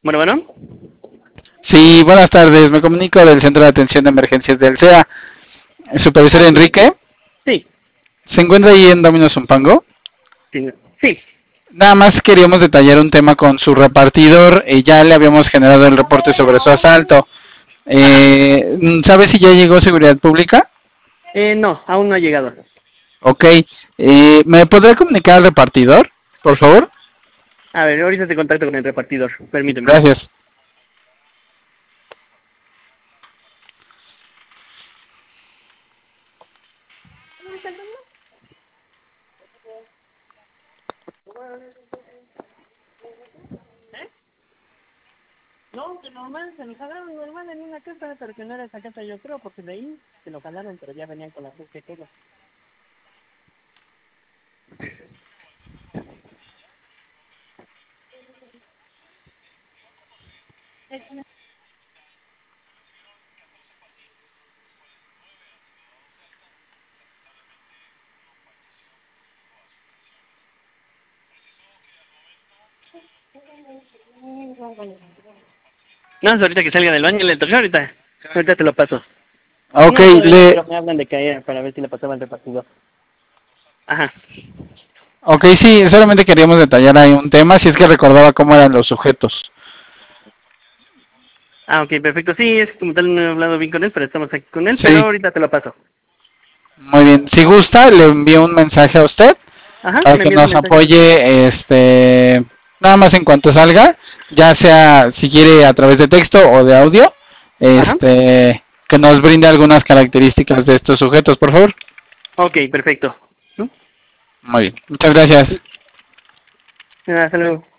Bueno. Sí, buenas tardes. Me comunico del Centro de Atención de Emergencias del CEA. ¿El supervisor Enrique? Sí. ¿Se encuentra ahí en Domino's Zumpango? Sí. Nada más queríamos detallar un tema con su repartidor. Ya le habíamos generado el reporte sobre su asalto. ¿Sabe si ya llegó Seguridad Pública? No, aún no ha llegado. Ok. ¿Me podrá comunicar al repartidor, por favor? A ver, ahorita te contacto con el repartidor. Permíteme. Gracias. No, que normal, se lo jalaron normal en una casa, pero que no era esa casa yo creo, porque de ahí se lo jalaron, pero ya venían con la gente y todo. No, ahorita que salga del baño, le toqué ahorita. Ahorita te lo paso. Ok, No, pero me hablan de caer para ver si le pasaba al repartidor. Ajá. Ok, sí, solamente queríamos detallar ahí un tema, si es que recordaba cómo eran los sujetos. Ok, perfecto. Sí, es que como tal no he hablado bien con él, pero estamos aquí con él, Sí. pero ahorita te lo paso. Muy bien, si gusta, le envío un mensaje a usted Ajá, para me que envías un nos mensaje. apoye, nada más en cuanto salga, ya sea si quiere a través de texto o de audio, que nos brinde algunas características de estos sujetos, por favor. Ok, perfecto. Muy bien, muchas gracias. Hasta luego.